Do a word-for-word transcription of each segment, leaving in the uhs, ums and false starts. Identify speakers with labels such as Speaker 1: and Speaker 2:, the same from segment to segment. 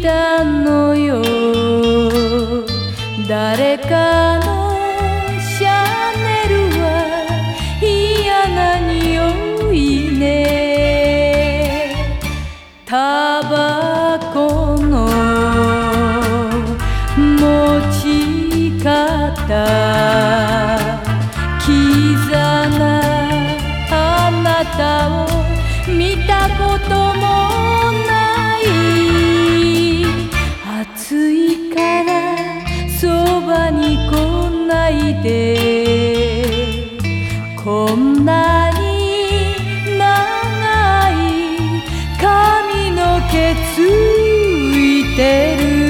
Speaker 1: たのよ。誰かのシャネルは嫌な匂いね。タバコの持ち方キザなあなたを見たこともない暑いからそばに来ないでこんなに長い髪の毛ついてる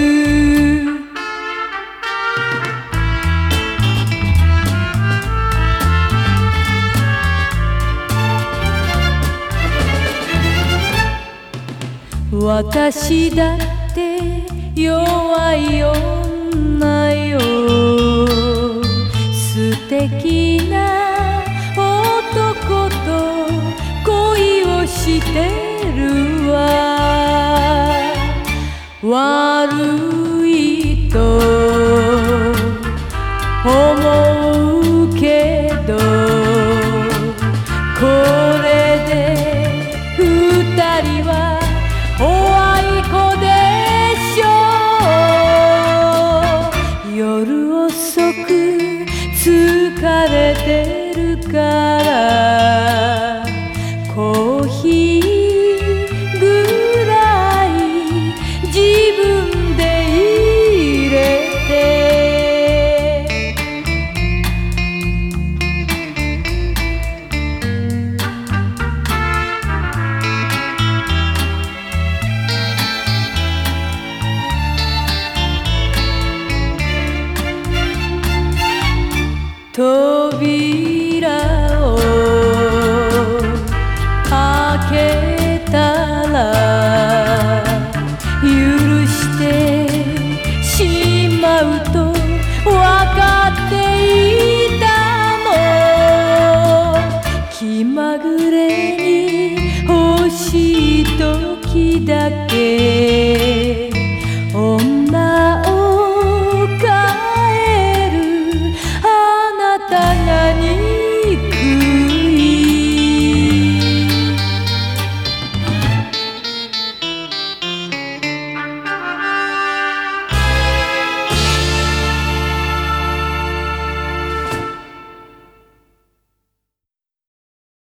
Speaker 1: 私だって弱い女よ素敵な男と恋をしてるわ悪いと思うけどこれで二人はおあいこでしょう夜遅く疲れてるからコーヒーぐらい自分で入れて扉を開けたら許してしまうと分かっていたの気まぐれに欲しい時だけ